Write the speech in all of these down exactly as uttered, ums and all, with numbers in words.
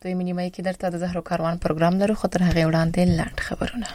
دوی نیمه کې درته د زهرو کاروان پروګرام لرو، خو تر هغه وړاندې لاند خبرونه.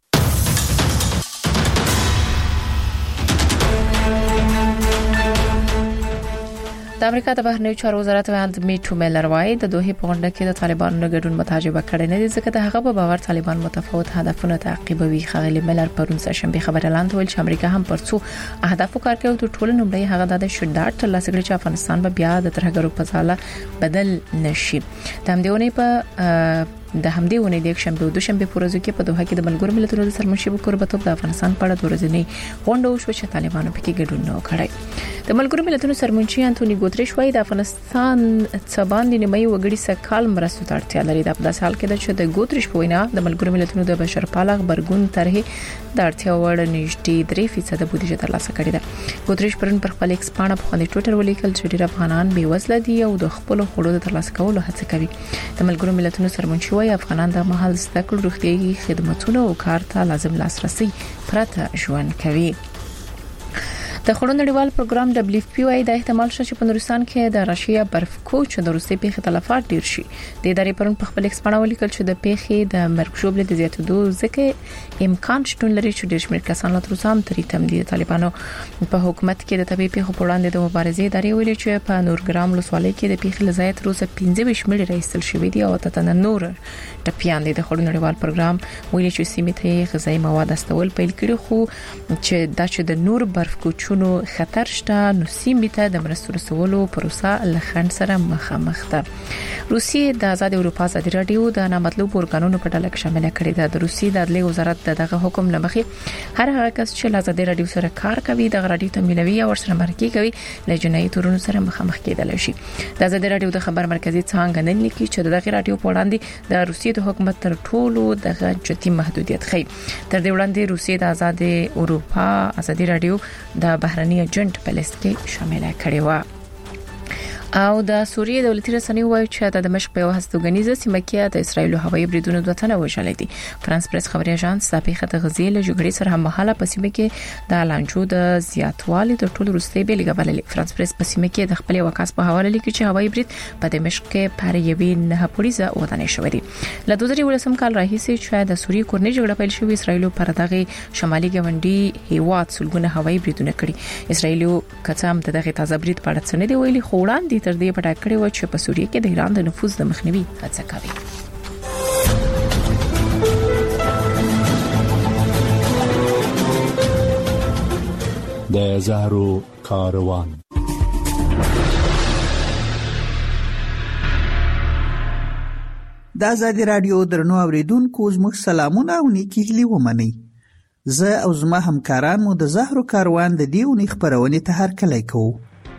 د امریکا د بهرنیو چارو وزارت ویاند میټو میلر وايي د دوه په غونډه کې د طالبانو ګډون متعجبه کړي نه دي، ځکه د هغه په باور طالبان متفاوت هدفونه تعقیبوي. خغلی میلر پرون سهشنبه خبر اعلان وکړ چې امریکا هم پر څو اهداف کار کوي. د ټولو نومړی هغه د شډاټ ترلاسه کړي چې افغانستان به بیا د ترهګرو په ځاله بدل نشي. د همدې په د همدې ونې د یک شنبه او دوشنبه په ورځو کې په دوحه کې د ملګرو ملتونو د سرمنشي قربتوب د افغانستان په اړه د ورځنی غونډه وشو چې طالبانو پکې ګډون نه کړی. د ملګرو ملتونو سرمنشي انټونی ګوتریش وايي د افغانستان څبان د نیمه وګړي سکهال مرستو ته اړتیا لري. د په حال کې چې د ګوتریش په وینا د ملګرو ملتونو د بشرپاله خبرګون طرحه د اړتیا وړ نږدې درې فیصد بودیجه ترلاسه کړې ده. ګوتریش پرون پر خپل ایکس پاڼه په خپل ټوئیټر ولیکل چې ډیر افغانان بې وزله دي او د خپل خوړو د ترلاسه کولو هڅه کوي. د ملګرو ملتونو سرمنشي وايي افغانان د مهال زده کړو، روغتيایي خدماتو او کار ته لازم لاسرسي پرته ژوند کوي. د خړو نړیوال پروګرام دبليو اف پی وايي د احتمال شته چې په نورستان کې د راشیا برف کوچ د روسي پیښې تلفات ډیر شي. د ادارې پرون په خپل ایکس پاڼه ولیکل چې د پیښې د مرګ شوبله د زیاتېدو ځکه امکان شتون لري چې ډیر شمېر کسان لا تر اوسه هم تری تم دي. طالبانو په حکومت کې د طبي پیښو په وړاندې د مبارزې ادارې ویلي چې په نورګرام ولسوالۍ کې د پیښې لزای تر اوسه پنځه شمېر راځل شوې دي او تنه نور ټپيان دي. د خړو نړیوال پروګرام ویلي چې سیمه ته غذایی مواد استول پیل کړي، خو چې دا چې د نور برف کوچونو خطر شته نو سیمه ته د مرستو رسولو پروسه لخند سره مخامخ ده. روسیې د آزاد اروپا ازادي رادیو د نامطلوب اورګانونو په ډله کې شامل کړي ده. د روسیې د عدلي وزارت دغه حکم لمخې هر هغه کس چې د آزاد رادیو سره کار کوي د رادیو تمویلوي او سره مرکه کوي له جنایي تورونو سره مخامخ کېدل شي. د آزاد رادیو د خبر مرکزی څنګه نن لیکي چې دغه رادیو په وړاندې د روسیې د حکومت تر ټولو دغه جدي محدودیت خي. تر دې وړاندې روسیې د آزاد اروپا ازادي رادیو د بهرني ایجنټ په لیست کې شامل کړي و. او د سوریې دولتي رسنۍ وایي چې د دمشق په هستوګنیزه سیمه کې د اسرایل هوایي بریدونو دوه تنه وژل دي. فرانس پریس خبري اژانس د پیښې د غزې له جګړې سره هم مهاله په سیمه کې د لانجو د زیاتوالي د ټولو وروستي بیلګه بللې. فرانس پریس په سیمه کې د خپل وکاس په حواله لیکي چې هوایي برید په دمشق کې پر یوې نه پولیسه ودانې شوې دي. له دوه زره ولسم کال راهیسې چې د سوریې کورنۍ جګړه پیل شوې، اسرایل پر دغه شمالي ګاونډي هیواد سلګونه هوایي بریدونه کړي. اسرایل کڅام دغه تازه برید په اړه څه نه دی ویلي، خو وړاندې تر دې په ټاکړې و چې په سوریه کې د ایران د نفوذ د مخنیوي هڅه کوي. د زهرو کاروان. د آزادي رادیو درنو اوریدونکو زموږ سلامونه او نیکی هیلې ومنئ. زه او زما همکاران مو د زهرو کاروان د دې اونۍ خپرونې ته هرکلی کوو.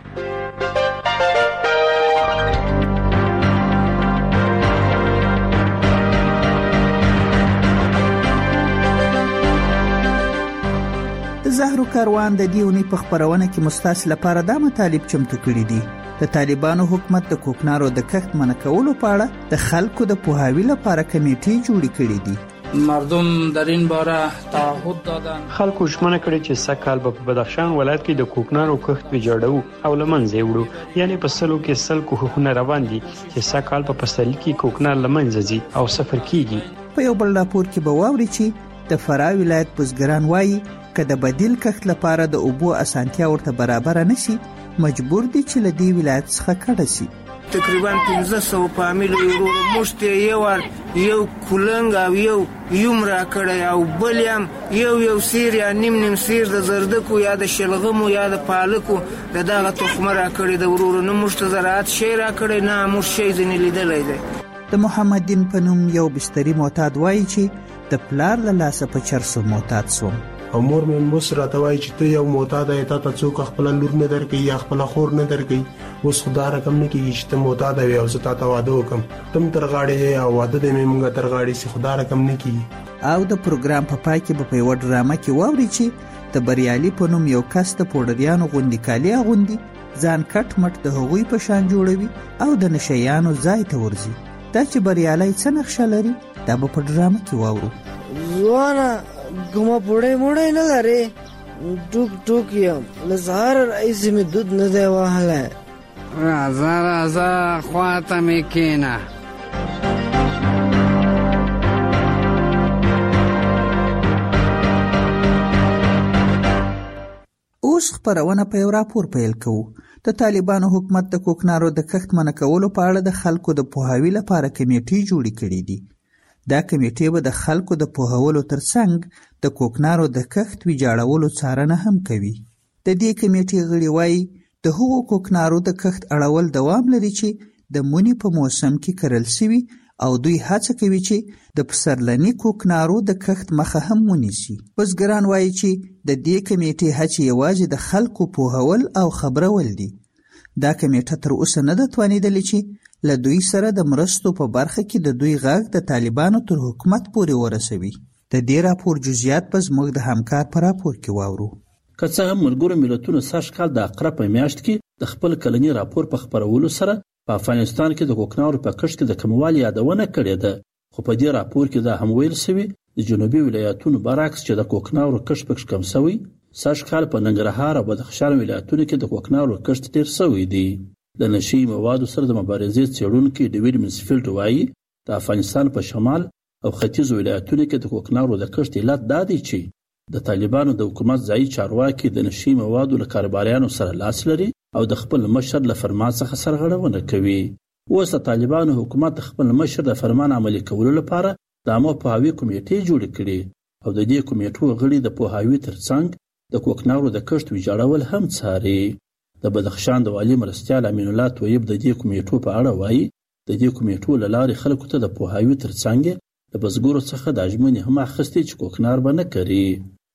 زهرو کاروان د دې اونۍ په خپرونه کې مستاس لپاره دا مطالب چمتو کړي دي. د طالبانو حکومت د کوکنارو د کښت منع کولو په اړه د خلکو د پوهاوی لپاره کمیټې جوړې کړې دي. مردم در این باره تعهد دادن. خلکو ژمنه کړې چې سږ به په بدخشان ولایت کې د کوکنارو کښت ویجاړو او لمنځه وړو. یعنی په سلو کې سل کوښښونه روان دي چې سږ په پسرلي کې کوکنار لمنځه ځي او صفر کیږي. په یو بل راپور کې به واوري چې د فراه ولایت بزګران وایي که د بدیل کښت لپاره د اوبو اسانتیا ورته برابر نشي، مجبور دي چې له دې ولایت څخه کډه شي. تقریبا پنځه سوه فامیل ورو مشته یو یو کولنګ او یو یوم را کړی او بل هم یو یو سیر یا نیم نیم سیر د زردکو یا د شلغمو یا د پالکو د دغه تخمه را کړی د ورو نه مشته زراعت شی را کړی نه مش شی ځنې لیدلی دی. د محمد دین په نوم یو بستري معتاد وایي چې د پلار له لاسه په چرسو معتاد سوم. او مور مې مس راته وایي چې ته یو معتاد یې، تا ته څوک خپل لور نه درکوي یا خپل خور نه درکوي. اوس خدا رقم نه کېږي چې ته معتاد وې او زه تا ته واده وکړم، ته م تر غاړې او واده دې مې مونږ تر غاړې سي، خدا رقم نه کېږي. او د پروګرام په پای کې به په یوه ډرامه کې واوري چې د بریالي په نوم یو کس د پوډریانو غوندې کالي اغوندي، ځان کټ مټ د هغوی په شان جوړوي او د نشیانو ځای ته ورځي. دا چې بریالی څه نقشه لري دا به په ډرامه کې واورو. ځوانه کومه پوړی موړی نه لرې، ټوک ټوک یم، له سهاره راهیسې مې دود نه دی وهلی. راځه راځه خواته مې کښېنه. اوس خپرونه په یو راپور پیل کوو. د طالبانو حکومت د کوکنارو د کښت منع کولو په اړه د خلکو د پوهاوي لپاره کمیټې جوړې کړې دي. دا کمیټې به د خلکو د پوهولو ترڅنګ د کوکنارو د کښت ویجاړولو څارنه هم کوي. د دې کمیټې غړي وایي د هغو کوکنارو د کښت اړول دوام لري چې د مني په موسم کې کرل شوي او دوی هڅه کوي چې د پسرلني کوکنارو د کښت مخه هم ونیسي. بزګران وایي چې د دې کمیټې هڅې یوازې د خلکو پوهول او خبرول دي. دا کمیټه تر اوسه نه ده توانېدلې چې له دوی سره د مرستو په برخه کې د دوی غږ د طالبانو تر حکومت پورې ورسوي. د دې راپور جزئیات به زموږ د همکار په راپور کې واورو. که څه هم ملګرو ملتونو سږ کال د عقرب په میاشت کې د خپل کلني راپور په خپرولو سره په افغانستان کې د کوکنارو په کښت کې د کموالي یادونه کړې ده، خو په دې راپور کې دا هم ویل شوي د جنوبي ولایتونو برعکس چې د کوکنارو کښت پکې کم شوی. سږ کال په ننګرهار او بدخشان ولایتونو کې د کوکنارو کښت ډېر شوی دی. د نشي موادو سره د مبارزې څېړونکي ډیوډ منسفیلډ وایي د افغانستان په شمال او ختیځو ولایتونو کې د کوکنارو د کښت علت دا دی چې د طالبانو د حکومت ځایي چارواکي د نشي موادو له کاروباریانو سره لاس لري او د خپل مشر له فرمان څخه سرغړونه کوي. اوس د طالبانو حکومت د خپل مشر د فرمان عملي کولو لپاره د عامه پوهاوي کمیټې جوړې کړي او د دې کمیټو غړي د پوهاوي ترڅنګ د کوکنارو د کښت ویجاړول هم څاري. د بدخشان د والي مرستیال امین الله طیب د دې کمیټو په اړه وایي د دې کمیټو له لارې خلکو ته د پوهاوي ترڅنګ د بزګرو څخه د ژمنې هم اخیستي چې کوکنار به نه کري.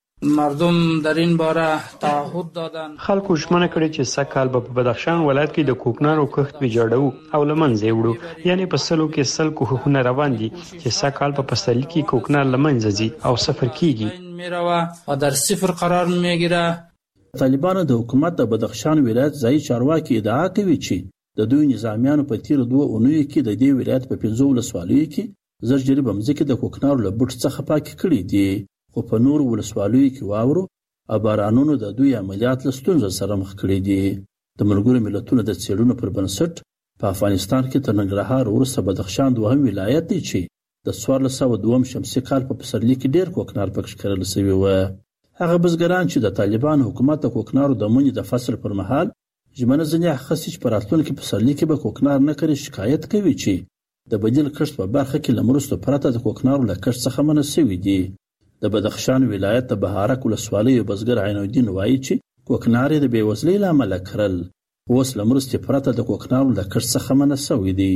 مردم در این باره تعهد دادن. خلکو ژمنه کړې چې سږ به په بدخشان ولایت کې د کوکنارو کښت ویجاړو او له منځه یې وړو. یعنې په سلو کې سل کوښښونه روان دي چې سږ کال په پسرلي کې کوکنار له منځه ځي او صفر کیږي میروه و در صفر قرار میگیره. طالبانو د حکومت د بدخشان ولایت ځایي چارواکي ادعا کوي چې د دوی نظامیانو په تیرو دوه اونیو کې د دې ولایت په پنځو ولسوالیو کې زر جریبه مځکې د کوکنارو له بوټ څخه پاکې کړي دي، خو په نورو ولسوالیو کې واورو او بارانونو د دوی عملیات له ستونزو سره مخ کړي دي. د ملګرو ملتونو د څېړنو پر بنسټ په افغانستان کې تر ننګرهار وروسته بدخشان دوهم ولایت دی چې د څوارلس سوه دوهم شمسي کال په پسرلي کې ډېر کوکنار پکې کرل شوي وه. هغه بزګران چې د طالبانو حکومت د کوکنارو د مني د فصل پر مهال ژمنه ځینې اخیستې چې په راتلونکي پسرلي کې به کوکنار نه کري، شکایت کوي چې د بدیل کښت په برخه کې له مرستو پرته د کوکنارو له کښت څخه منع شوي دي. د بدخشان ولایت د بهارک ولسوالۍ بزګر عین الدین وایي چې کوکنار یې د بېوزلۍ له امله کرل، اوس له مرستې پرته د کوکنارو له کښت څخه منع شوي دي.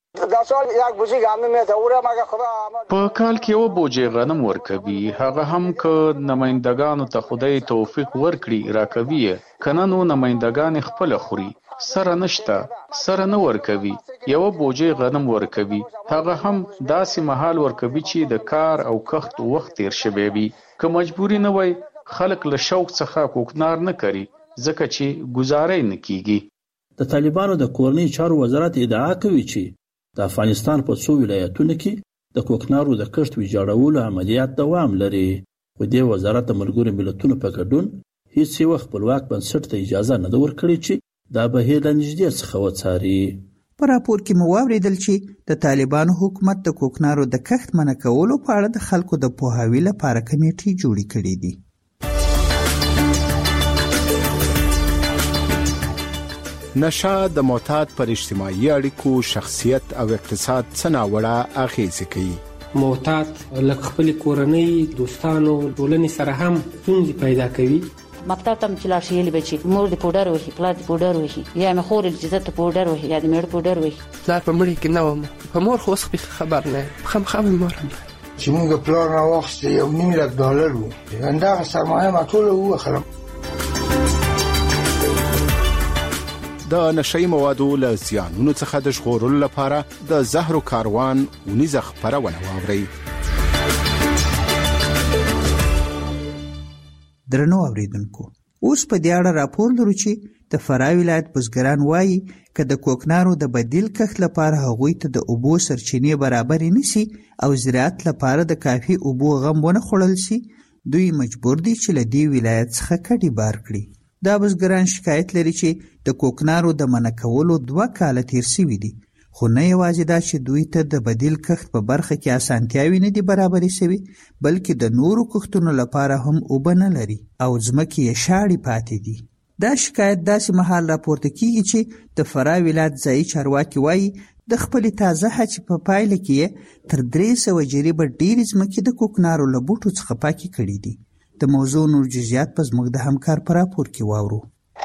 په کال کې یو بوجې غنم ورکوي، هغه هم که نمایندګانو ته خدای توفیق ورکړي راکوي، کنه نو نمایندګان خپل خوري، سره نشته سره نه ورکوي. یو بوجې غنم ورکوي، هغه هم داسې مهال ورکوي چې د کار او کښت وخت تیر شوی وي. که مجبوري نه وای خلک له شوق څخه کوکنار نه کوي ځکه چې ګزارې نه کیږي. د طالبانو د کورنۍ چارو وزارت ادعا کوي چې د افغانستان په څو ولایتونو کې د کوکنارو د کښت ویجاړولو عملیات دوام لري، خو دې وزارت د ملګرو ملتونو په ګډون هیڅ یو خپلواک بنسټ ته اجازه نه ده ورکړې چې دا بهیر له نږدې څخه وڅاري. په راپور کې مو واورېدل چې د طالبانو حکومت د کوکنارو د کښت منع کولو په اړه د خلکو د پوهاوي لپاره کمیټې جوړې کړې دي. نشه د معتاد پر اجتماعي اړیکو، شخصیت او اقتصاد څه ناوړه اغیزې کوي. معتاد لکه خپل کورنۍ، دوستانو، ټولنې سره هم ستونزې پیدا کوي. مکتب ته چې لاړ شي یې به چې مور دې پوډر وهي، پلار دې پوډر وهي، یا مې خور چې زه ته پوډر وهي یا د مېړه پوډر وهي. پلار په مړي کې نه وم، په مور خو اوس خبر نه یم، خامخا مې مور هم چې موږ پلار راواخیستی یو نیم لک ډالر و، همدغه سرمایه ما ټوله ووخلم. د نشئی موادو له زیانونو څخه د ژغورلو لپاره د زهرو کاروان ونیزه خپرونه واورئ. درنو اوریدونکو، اوس په دې اړه راپور لرو چې د فراه ولایت بزګران وایي که د کوکنارو د بدیل کښت لپاره هغوی ته د اوبو سرچینې برابرې نشي او زراعت لپاره د کافي اوبو غم ونه خوړل شي، دوی مجبور دي چې له دې ولایت څخه کډې بار کړي. دا بزګران شکایت لري چې د کوکنارو د منع کولو دوه کاله تیر شوي دي، خو نه یوازې دا چې دوی ته د بدیل کښت په برخه کې اسانتیاوې نه دي برابرې شوي، بلکې د نورو کښتونو لپاره هم اوبه نه لري او ځمکې یې شاړې پاتې دي. دا شکایت داسې مهال راپورته کیږي چې د فراه ولایت ځایي چارواکي وایي د خپلې تازه هڅې په پایله کې یې تر درې سوه جریبه ډېرې ځمکې د کوکنارو له بوټو څخه پاکې کړي دي. د موضوع نور جزئیات په زموږ د همکار په راپور کې واورو.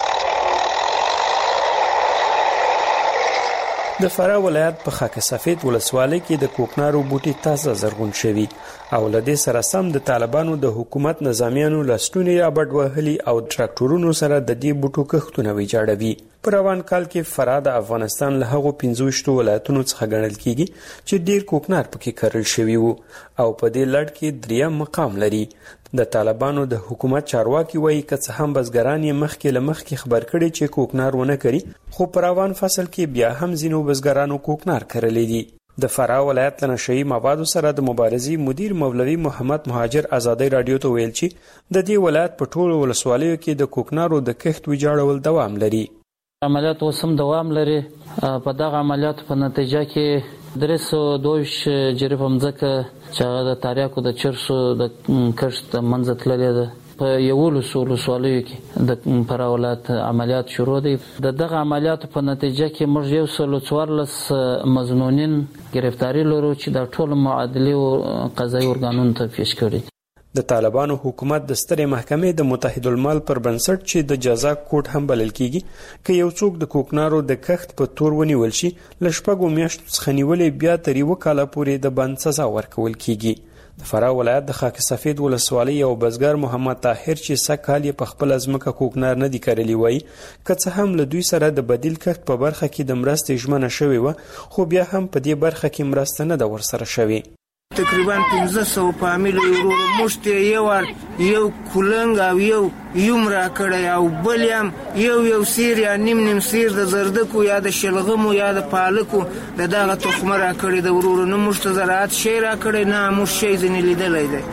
د فراه ولایت په خاک سفید ولسوالۍ کې د کوکنارو بوټي تازه زرغون شوي او له دې سره سم د طالبانو د حکومت نظامیانو لستونې رابډ وهلي او ټراکټورونو سره د دې بوټو کښتونه ویجاړوي. په روان کال کې فراه د افغانستان له هغو پنځه ویشتو ولایتونو څخه ګڼل کیږي چې ډیر کوکنار پکې کرل شوي وو او په دې لړ کې دریم مقام لري. د طالبانو د حکومت چارواکي وایي که څه هم بزګران یې مخکې له مخکې خبر کړي چې کوکنار ونه کړي، خو په روان فصل کې بیا هم ځینو بزګرانو کوکنار کرلی دي. د فراه ولایت له نشهیي موادو سره د مبارزې مدیر مولوي محمد مهاجر ازادۍ راډیو ته ویل چې د دې ولایت په ټولو ولسوالیو کې د کوکنارو د کښت ویجاړول دوام لري. عملیات اوس هم دوام لري. په دغه عملیاتو په نتیجه کې درې سوه دوه ویشت جریبه مځکه چې هغه د تاریاکو د چرسو د کښت د منځه تللې ده. په یولسو ولسوالیو کې د فراه ولایت عملیات شروع دي. د دغه عملیاتو په نتیجه کې موږ یو سل څوارلس مظنونین گرفتاری لرو چې د ټولو معادلې او قضایي ارګانونو ته پیش کړي. د طالبانو حکومت د سترې محکمې د متحد المال پر بنسټ چې د جزا کوټ هم بلل کیږي که یو څوک د کوکنارو د کښت په تور ونیول شي له شپږو میاشتو څخه نیولې بیا تر یوه کاله پورې د بند سزا ورکول کیږي. د فراه ولایت د خاک سفید ولسوالۍ یو بزګر محمد طاهر چې سږ کال یې په خپله ځمکه کوکنار نه دي کرلی وایي که څه هم له دوی سره د بدیل کښت په برخه کې د مرستې ژمنه شوې وه خو بیا هم په دې برخه کې مرسته نه ده ورسره شوې. تقریبا پنځه سوه فامیلو یې ورور موږ ته یو وار یو کولنګ او یو یوم راکړی او بل هم یو یو سیر یا نیم نیم سیر د زردکو یا د شلغمو یا د پالکو د دغه تخمه راکړی د ورور. نه موږ ته زراعت شی راکړی نه موږ شی ځینې لیدلی دی.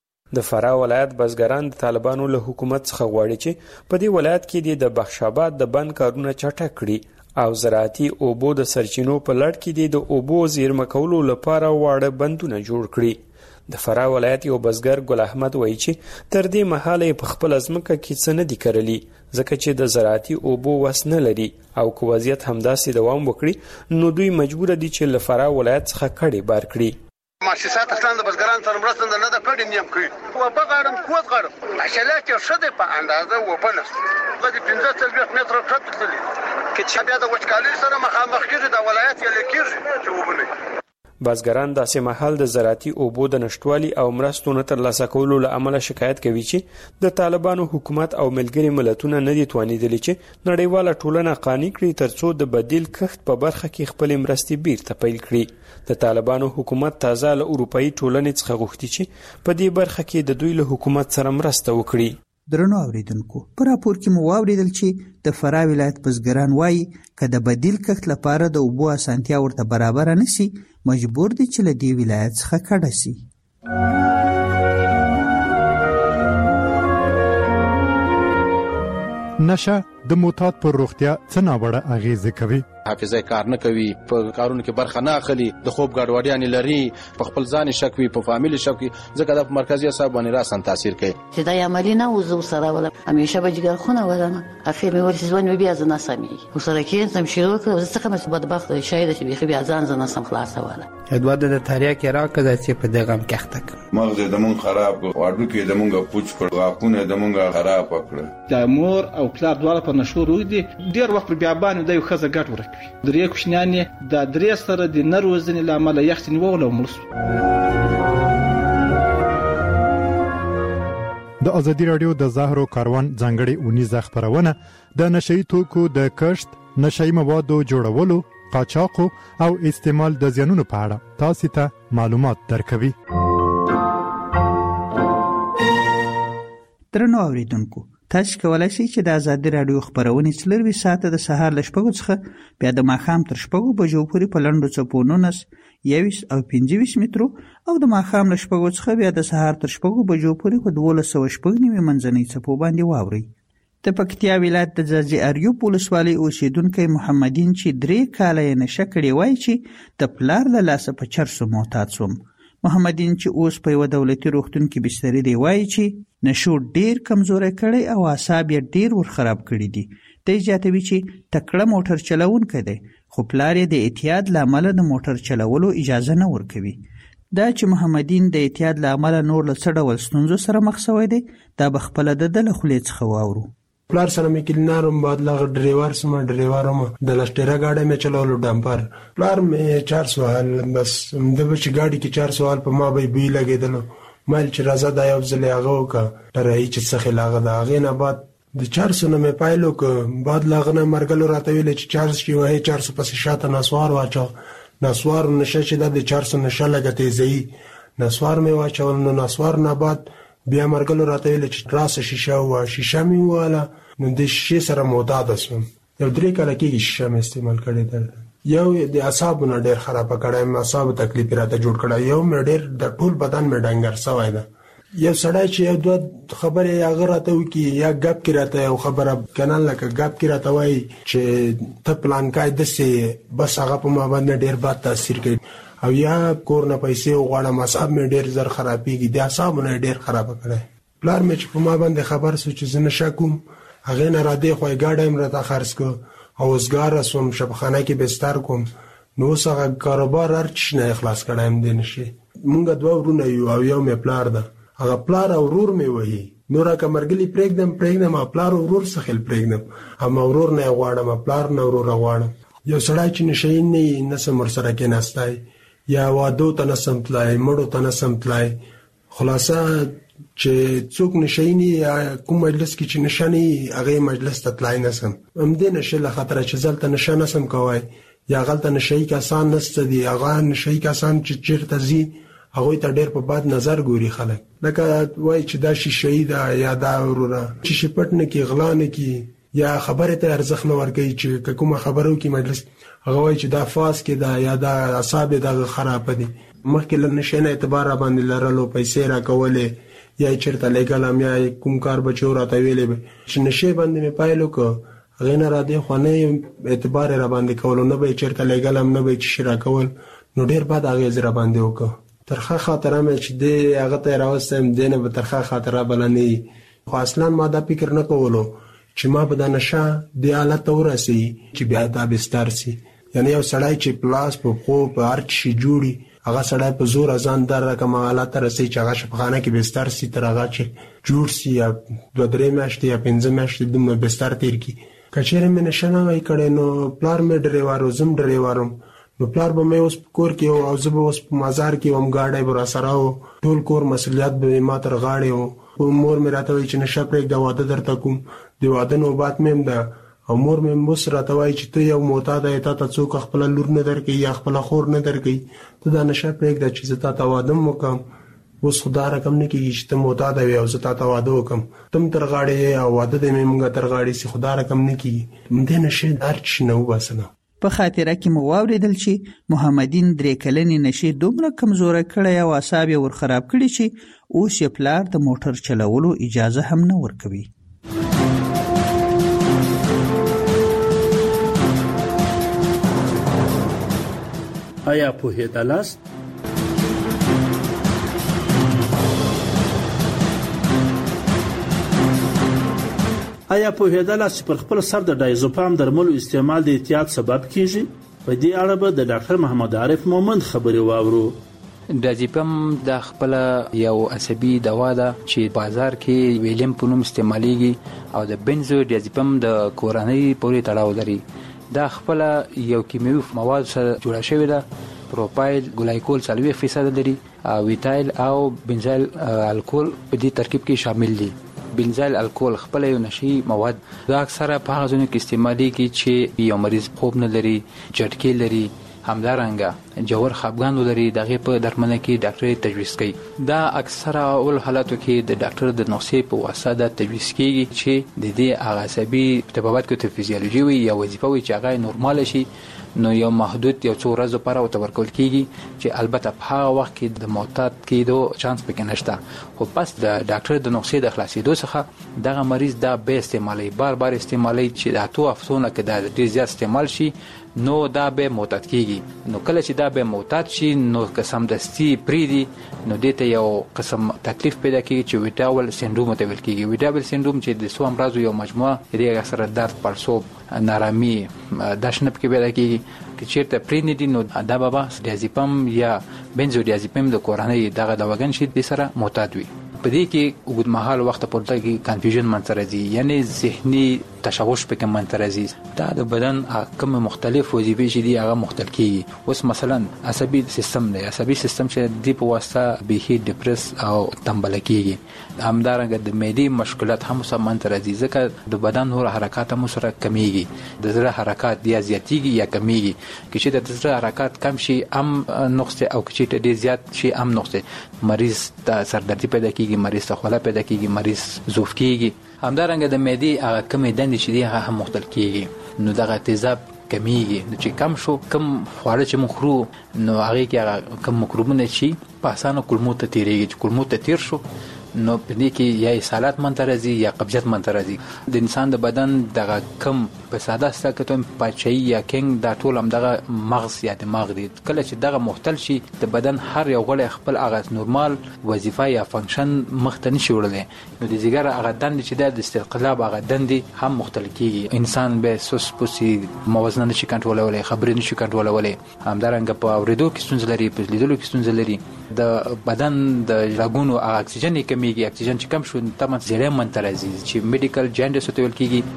د فراه ولایت بزګران د طالبانو له حکومت څخه غواړي چې په دې ولایت کې د بخش آباد د بند کارونه چټک کړي او زراعتي اوبو د سرچینو په لړ کې د اوبو زیرمه کولو لپاره واړه بندونه جوړ کړي. د فراه ولایت یو بزګر ګل احمد وایي چې تر دې مهاله په خپله ځمکه کې څه نه دي کرلي ځکه چې د زراعتي اوبو وس نه لري او که وضعیت همداسې دوام وکړي نو دوی مجبوره دي چې له فراه ولایت څخه کډې بار کړي. مؤسسات اصلا د بزګرانو سره مرسته نه ده کړې نیم کړي وبه غاړم کوز غاړم حاصلات یې ښه دی په اندازه وبه نشته هغه د پنځه څلوېښت متره کښت تللي که چې بیا د وچکالۍ سره مخامخ کېږي دا ولایت یې لیکېږي چې اوبه نه وي. بزګران داسې مهال د زراعتي اوبو د نشتوالي او مرستو نه ترلاسه کولو له امله شکایت کوي چې د طالبانو حکومت او ملګري ملتونه نه دي توانېدلي چې نړیواله ټولنه قانع کړي ترڅو د بدیل کښت په برخه کې خپلې مرستې بیرته پیل کړي. د طالبانو حکومت تازه له اروپایي ټولنې څخه غوښتي چې په دې برخه کې د دوی له حکومت سره مرسته وکړي. درنو اوریدونکو په راپور کې مو واوریدل چې د فراه ولایت بزګران وایي که د بدیل کښت لپاره د اوبو اسانتیا ورته برابره نشي مجبور دي چې له دې ولایت څخه کډه شي. نشه د معتاد پر روغتیا څه ناوړه اغیزې کوي. حافظه کار نه کوي، په کارونو کې برخه نه اخلي، د خوب ګډوډیانې لري، په خپل ځان شک وي، په فامیل شک وي، ځکه د مرکزي اعصاب باندې راسن تاثیر کوي. چې دا عملی نه وزو سره ولا همیشه به جګر خونه ولنه اخر مې ورسې ځوان بیا ځنه سمي وسره کې سم شروع کړ زه څنګه مې بدبخت شاید چې بيخي بیا ځان ځنه سم خلاص ولا ادواد د تاریا کې راکړه چې په دغه هم کېختک مغز د مون خراب واړو کې د مونږه پوچ کړ واکونه د مونږه خراب کړ. د مور او پلار دواړه په نشور ودی ډیر وخت بیا باندې د یو خزه ګټ ورکوي. درې کوښنانې د درې سره د نروزنې لامل یختن وولو مرس. د ازادي رادیو د زهرو کاروان ځانګړي اونیزه خبرونه د نشئی توکو د کښت، نشئی موادو جوړولو، قاچاق او استعمال د زیانونو په اړه تاسو ته معلومات درکوي. درنو اوریدونکو تاسو کولای شئ چې د ازادي رادیو خبرونه څلروي ساعته د سهار ل شپږو څخه بیا د ماښام تر شپږو بجو پورې په لنډو څپو نولس، یویشت او پنځه ویشت مترو او د ماښام له شپږو څخه بیا د سهار تر شپږو بجو پورې په دولس سوه شپږ نوي منځنۍ څپو باندې واورئ. د پکتیا ولایت د ځاځي اریوب ولسوالۍ اوسیدونکی محمدین چې درې کاله یې نشه کړې وایي چې د پلار له لاسه په چرسو معتاد شوم. محمدین چې اوس په یوه دولتي روغتون کې بستري دی وایي چې نشو ډیر کمزوری کړی او اعصاب یې ډیر ورخراب کړي دي. دی زیاتوي چې تکړه موټر چلوونکی دی خو پلار یې د اعتیاد له امله د موټر چلولو اجازه نه ورکوي. دا چې محمدین د اعتیاد له امله نور له څه ډول ستونزو سره مخ شوی دی دا به خپله د ده له خولې څخه واورو. پلار سره مې کلینارم بعد لغه ډریور سم ډریورم د لشټیرا گاډي مې چلولو ډمپر پلار مې چار سوال بس د بچ گاډي کې چار سوال په ما به بي لګیدل مال چې راځه دا یو ځل هغه وکړه ترې چې څخه لاغه دا غې نه بعد د چار سو نه مې پایلو ک بعد لاغه نه مرګلو راته ویل چې چار سو وای چار سو پس شاته نسوار واچو نسوار نشه چې د چار سو نشه لګته زی نسوار مې واچو نو نسوار نه بعد بیا مرګلو راته ویل چې راس شیشه وا شیشه می والا نو د شیشه سره معتاد اسم یو درې کاله کې شیشه مې استعمال کړی دی. یو د اعصابونو ډېر خراب کړی مې اعصاب تکلیف راته جوړ کړی یو مې ډېر د ټول بدن مې ډنګر سوای ده. یو سړی چې یو دوه خبرې هغه راته وکي یا ګپ کې راته یو خبره کنه لکه ګپ کې راته وایي چې ته پلان کای دسې بس هغه په ما باندې ډېر بد تاثیر کوي او یا کور نه پیسې وغواړم اعصاب مې ډېر زر خرابېږي د اعصابونو ډېر خراب کړی. پلار مې چې په ما باندې خبر سو چې زه نشه کوم هغې نه را دې خوا ګاډی م راته خرڅ کړ او اوسګاره سوم شبخانه کې بستر کوم نو اوس هغه کاروبار هر چیز نه خلاص کړی م دی نشي. مونږ دوه ورونه یو او یو مې پلار ده هغه پلار او ورور مې وهي نور که مرګلي پرېږدم پرېږدم او پلار او ورور څخه پرېږدم هم ورور نه غواړم پلار نه ورور غواړم. یو سړی چې نشي نه نسم ورسره کېناستی یا واده ته نسم تلای مړو ته نسم تلای خلاصه چې څوک نشینی کوم مجلس کې چې نشانی هغه مجلس ته تلای نسم هم دې نشه له خطر چې ځلته نشه نسم کوای یا غلطه نشئی کسان نسته دي هغه نشئی کسان چې چیرته زی هغه ته ډېر په باد نظر ګوري خلک لکه وای چې دا شي شهید یا دا وروره چې شپټ نه کې غلا نه کې یا خبره ته ارزښت نه ورکوي چې کومه خبرو کې مجلس هغه وای چې دا فاس کې دا یا دا اعصاب دا خراب دي مخکې له نشینه اعتبار باندې لرلو پیسې را کولې یا چیرته لګالم یا کوم کار بچو راته ویلې چې نشه باندې مې پایلو کو غین را دي خو نه اعتبار را باندې کول نه به چیرته لګالم نه به چې را کول نو ډیر بعد هغه زرا باندې وکړه ترخه خاطره مې چې دې هغه ته راوستم دینه به ترخه خاطره بلنې خو اصلا ما دا فکر نه کولو چې ما به د نشه د حالت ورسي چې بیا دا بستر سي یعنی یو سړی چې پلاس په خو په هر شي جوړي هغه سړی په زور ځان در رقم حالت رسي چې هغه شپخانه کې بستر سي تر هغه چې جوړ سي یا دوه درې میاشتې یا پنځه میاشتې دومره بستر تیر کی کچېره مې نشه نه وای کړي نو پلار مې ډریوارو زم ډریوارم نو پلار به مې اوس کور کې او زه به اوس په مزار کې هم گاډي برا سره او ټول کور مسؤلیت به ما تر غاړې او مور مې راته وای چې نشه پرېږ د واده درته کوم د واده نوبات مې ده او مور مې مس راته وای چې ته یو معتاد یې تا ته څوک خپل لور نه درکې یا خپل خور نه درکې ته دا نشه پرېږده چې زه تا ته واده وکم اوس خدا رقم نه کېږي چې ته معتاد وې او زه تا ته واده وکم تم تر غاړې او واده دې مې مونږ تر غاړې سي خدا رقم نه کېږي دې نشه هر چی نه وباسنه. په خاطره کې مو واورېدل چې محمدین درې کلنې نشې دومره کمزوره کړی او اعصاب یې ورخراب کړي چې اوس یې پلار د موټر چلولو اجازه هم نه ورکوي. آیا پوهېدلاست؟ آیا پوهېدلاست چې پر خپل سر د ډایزوپام درملو استعمال د اعتیاد سبب کیږي؟ په دې اړه به د ډاکټر محمد عارف مومند خبرې واورو. ډایزوپام د خپل یو عصبي دوا ده چې بازار کې ویلیم په نوم استعمالېږي او د بنزو ډایزوپام د کورنۍ پورې تړاو لري. دا خپل یو کیمیاوي مواد سره جوړه شوې ده. پروپایل ګلایکول څلوېښت فیصد لري او ویتایل او بنزایل الکول په دې ترکیب کې شامل دي. بنزایل الکول خپل یو نشي مواد دا اکثره په هغه ځایونو کې استعمالېږي چې یو مریض خوب نه لري جټکې لري همدارنګه جوړ خپګان لري دغه په درملنه کې ډاکټر تجویز کوي. دا اکثره اول حالاتو کې د ډاکټر د نسخې په واسطه د تجویز کیږي چې د دې عصبي طبابت کې ته فزیولوژي وي یا وظیفه وي چې هغه نورمال شي نو یو محدود یو څو ورځې لپاره ورته ورکول کیږي چې البته په هغه وخت کې د معتاد کېدو چانس پکې نشته خو پس د ډاکټر د نسخې د خلاصېدو څخه دغه مریض دا به استعمالي بار بار استعمالي چې د اتو هفتونه کې دا ډېر زیات استعمال شي نو دا به معتاد کیږي نو کله چې دا به معتاد شي نو قسم دستی پریدي نو دته یو قسم تکلیف پیدا کیږي چې ویټاول سندروم ته ویل کیږي ویټاول سندروم چې د سو امراض یو مجموعه دی سره درد پړسوب نارامي داشنب کې پیدا کیږي چې چیرته پرینې دي نو دا بابا ډیازیپم یا بنزودیازیپم د کورنۍ دغه دواګان شي د سره معتاد وي په دې کې وګد مهال وخت پورته کې کنفیوژن منځ راځي یعنی ذهني تشوش پکې منځ راځي دا د بدن کوم مختلف وظیفې چې دي هغه مختلف کیږي اوس مثلا عصبي سیستم دی عصبي سیستم چې د په واسطه به ډیپریس او تنبل کیږي همدارنګه د معدې مشکلات هم سم منځ راځي ځکه د بدن نور حرکات هم سره کمیږي د زړه حرکات یا زیاتیږي یا کمیږي چې د زړه حرکات کم شي ام نقص او چې ډیر زیات شي ام نقص مریض د سردردي پیدا کیږي مریض ته خوله پیدا کیږي مریض ضعف کیږي همدارنګه د معدې هغه کمې دندې چې دي هغه هم مختلف کیږي نو دغه تیزاب کمیږي نو چې کم شو کم خواړه چې مخرو نو هغه کې هغه کم مکروبونه چې په اسانه کولمو ته تیریږي چې کولمو ته تیر شو نو په دې کې یا اسهالات منځ راځي یا قبضیت منځ راځي د انسان د بدن دغه کم په ساده ستکتون پاچای یا کینګ دا ټول هم دغه مغز یا دماغ دی کله چې دغه مختل شي د بدن هر یو غړی خپل هغه نورمال وظیفه یا فنکشن مخته نشي وړلی نو د ځیګر هغه دندې چې د استقلاب هغه دندې هم مختل کیږي انسان به سوس پوسی موازنه نشي کنټرولولی خبرې نشي کنټرولولی همدارنګه په اورېدو کې ستونزې لري په لیدلو کې ستونزې لري د بدن د رګونو هغه اکسیجن یې کمیږي اکسیجن چې کم شو تمن زیړی منځ ته راځي چې میډیکل جاینډس ورته ویل کیږي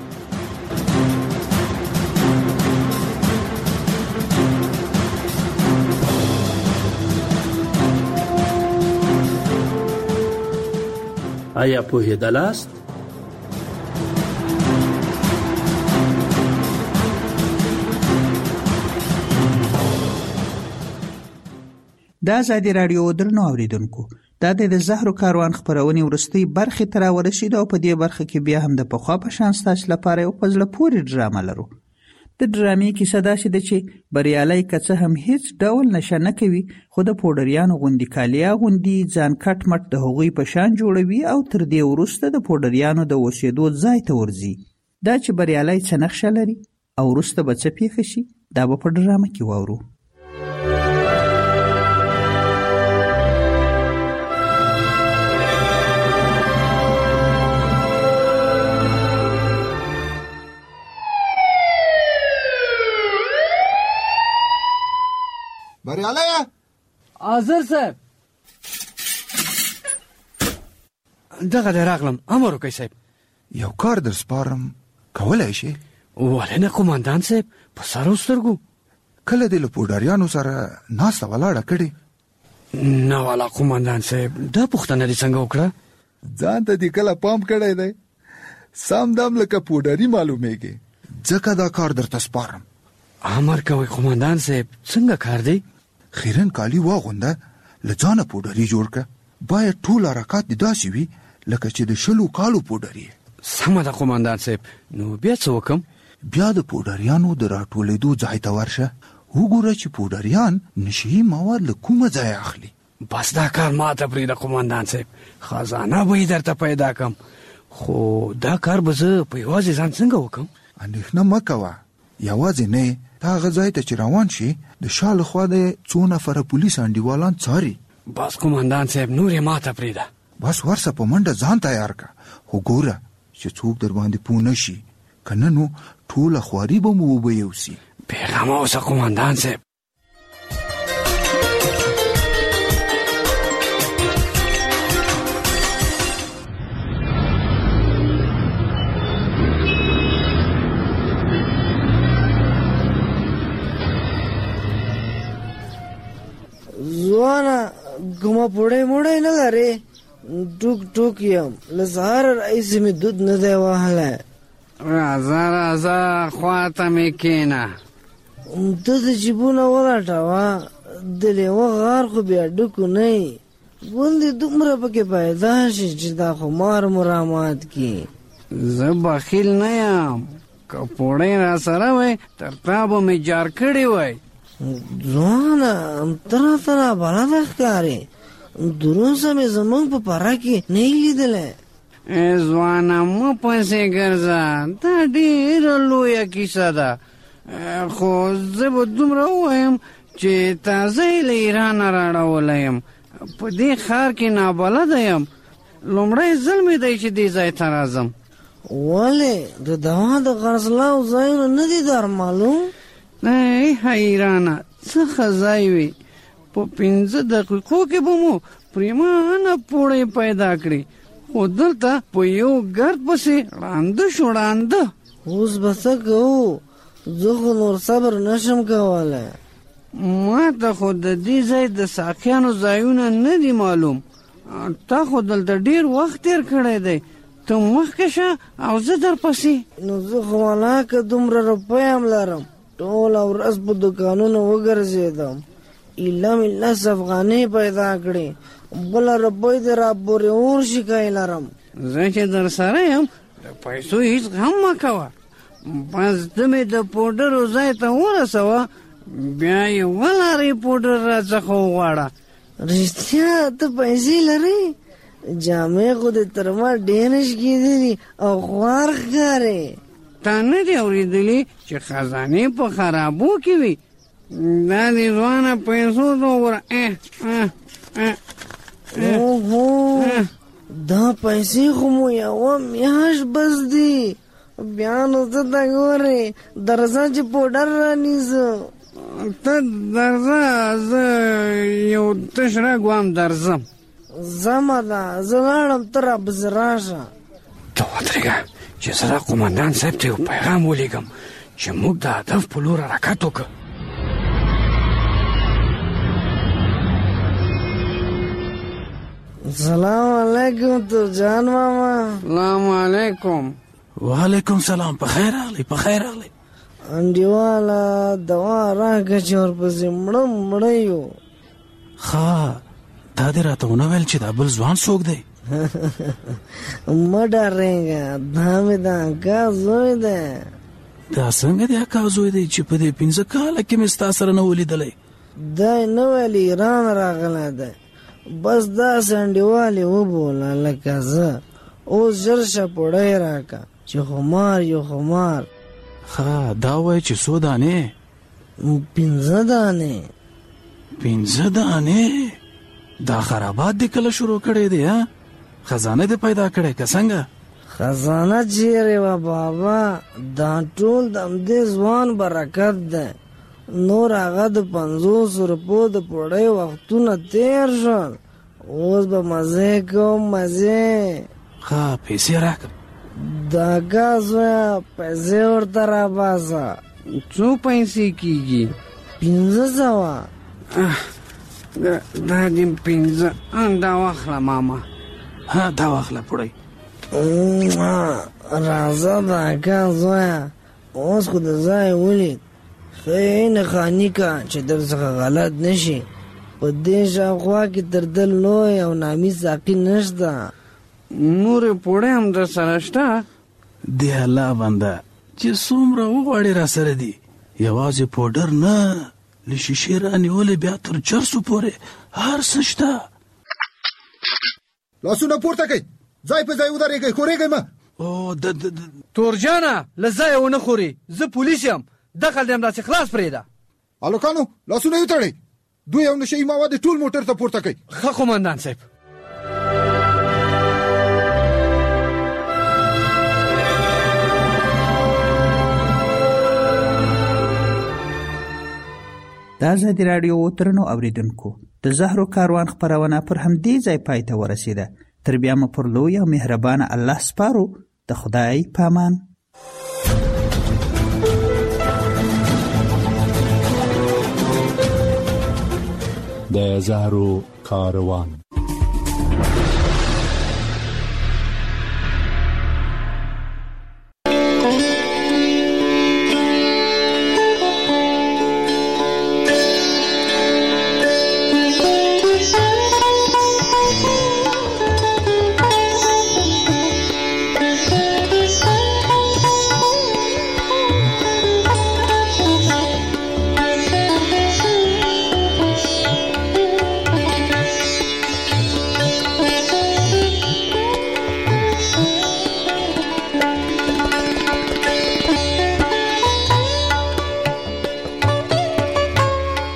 آیا پوهېدلاست؟ د ازادي راډیو درنو اوریدونکو دا د زهرو کاروان خپرونې وروستۍ برخې ته راورسېدو او په دې برخه کې بیا هم د پخوا په شان ستاسو لپاره یو په زړه پورې ډرامه لرو. د ډرامې کیسه داسې ده چې بریالی که څه هم هیڅ ډول نشه نه کوي خو د پوډریانو غوندې کالي اغوندي ځان کټ مټ د هغوی په شان جوړوي او تر دې وروسته د پوډریانو د اوسېدو ځای ته ورځي. دا چې بریالی څه نقشه لري او وروسته به څه پیښه شي دا به په ډرامه کې واورو. بریالی حاضر صاحب دغه دی راغلم امر وکړئ صاحب یو کار در سپارم کولی شي ولې نه قومندان صاحب په سر او سترګو کله دې له پوډاریانو سره ناسته ولاړه کړې نه والا قومندان صاحب دا پوښتنه دې څنګه وکړه ځان ته دې کله پام کړی دی سم دم لکه پوډاري معلومیږي ځکه دا کار درته سپارم. امر کوئ قومندان صاحب څنګه کار دی؟ خیرن کالی واغونده له ځانه پوډري جوړ که باید ټول حرکات دې داسې وي لکه چې د شلو کالو پوډري. سمه ده قومندان صاحب نو بیا څه وکم؟ بیا د پوډریانو د راټولېدو ځای ته ورشه وګوره چې پوډریان نشهي مواد له کومه ځای اخلي. بس دا کار ماته پرېږده قومندان صاحب خزانه به یې درته پیدا کم خو دا کار به زه په یوازې ځان څنګه وکم؟ اندېښنه مه کوه یوازې نه تا هغه ځای ته چې روان شي د شا له خوا د څو نفره پولیس انډیوالان څاري. بس قومندان صاحب نور یې ماته پرېږده. بس ورسه په منډه ځان تیار که خو ګوره چې څوک در باندې پوه نه شي که نه نو ټوله خواري به مو وبه یوسي. بېغمه اوسه قومندان صاحب. ځوانه کومه پوړی موړی نه لرې ټوک ټوک یم له سهاره راهیسې مې دود نه دی وهلی. راځه راځه خواته مې کښېنه. ته د جیبونه ولټوه د لیوه غار خو بیا ډکو نه یي ګوندې دومره پکې پیدا شي چې دا خمار مو رامات کړي. زه بخیل نه یم که پوړی را سره وای تر تا به مې جار کړی وای. ځوانه ته راته رابلده ښکارې، دروسه مې زمونږ په پره کې نه یې لیدلی. ځوانه مه پسې ګرځه، دا ډېره لویه کیسه ده، خو زه به دومره ووایم چې تازه یې له ایرانه راړولی یم. په دې ښار کې نابلده یم، لومړی ځل مې دی چې دې ځای ته راځم. ولې د دوا د خرڅلاو ځایونه نه دي در معلوم؟ ای حیرانه څه ښه ځای وي، په پنځه دقیقو کې به مو پریمانه پوړی پیدا کړي، خو دلته په یو ګرد پسې ړانده شو ړانده. اوس به څه کوو؟ زه خو نور صبر نشم کولی. ما ته خو د دې ځای د ساقیانو ځایونه نه دي معلوم، تا خو دلته ډېر وخت تېر کړی دی، ته مخکې شه او زه در پسې. نو زه خو ولاکه دومره روپۍ هم لرم، ټوله ورځ په دوکانونو وګرځېدم، ایله مې لس افغانۍ پیدا کړې، بله روپۍ د راپورې اور شکای لرم. زه چې در سره یم د پیسو هېڅ غم مه کوه، بس ته مې د پوډرو ځای ته ورسوه، بیا یې ولارې پوډر را څخه وغواړه. رښتیا ته پیسې لرې؟ جامې خو دې تر ما ډېرې شکېدلي او خوار ښکارې. تا نه دي اورېدلي چې خزانې په خرابو کې وي؟ دا دې ځوانه پیسو ته وګوره. اوهو دا پیسې خو مو یوه میاشت بس دي، بیا نو ته ته ګورې درځه چې پوډر رانیسه. ته درځه، زه یو تش رګ درځم. زمه ده، زه لاړم، ته راپسې راشه. ته ودرېږه چې زه دا قومندان صاحب ته یو پیغام ولیږم چې موږ د هدف په لور حرکت وکړو. سلام علیکم ترجان ماما. سلام علیکم. وعلیکم سلام. په خیر راغلی، په خیر راغلی. انډیواله دوا راکړه چې ورپسې مړه مړه یو. ښه تا دې راته ونه ویل چې دا بل ځوان څوک دی؟ مه ډارېږه، دا مې د اکا زوی دی. دا څنګه د اکا زوی دی چې په دې پنځه کاله کې مې ستا سره نه ولیدلی؟ دی نه ویل ایران راغلی دی، بس داسې انډیوالې وبوله لکه زه. اوس ژر شه پوړی راکړه چې خمار یو خمار. ښه دا وایي چې څو دانې؟ پنځه دانې. پنځه دانې؟ دا خرابات دې کله شروع کړی دی؟ ها خزانه دې پیدا کړی که څنګه؟ خزانه چیرې وه بابا، دا ټول د همدې ځوان برکت دی. نور هغه د پنځوسو روپو د پوړۍ وختونه تېر شول، اوس به مزې کوم مزې. ښه پیسې راکړه. د اکا زویه پیسې ورته راباسه. څو پیسې کېږي؟ پنځه سوه. دا دې پنځه، دا واخله ماما. ها دا واخله پوړی. راځه د اکا زویه، اوس خو د ځای ولید، ښه یې نښاني که چې در څخه غلط نه شي. په دې شاوخوا کې تر ده لوی او نامي ساقي نشته. نورې پوړۍ هم در سره شته؟ د الله بنده چې څومره وغواړې را سره دي، یوازې پوډر نه، له شیشې رانیولې بیا تر چرسو پورې هر څه شته. لاسونه پورته کړئ، ځای په ځای ودرېږئ، ښورېږئ مه. تورجانه له ځایه ونه خورې، زه پولیس یم، دخل دې همداسې خلاص پرېږده. هلکانو لاسونه یې وتړئ، دوی او نشه یي مواد ټول موټر ته پورته کړئ. ښه قومندان صاحب. د ازادي راډیو درنو اوریدونکو، د زهرو کاروان خپرونه پر همدې ځای پای ته ورسېده. تر بیا مو پر لوی او مهربانه الله سپارو. د خدای پامان. د زهرو کاروان.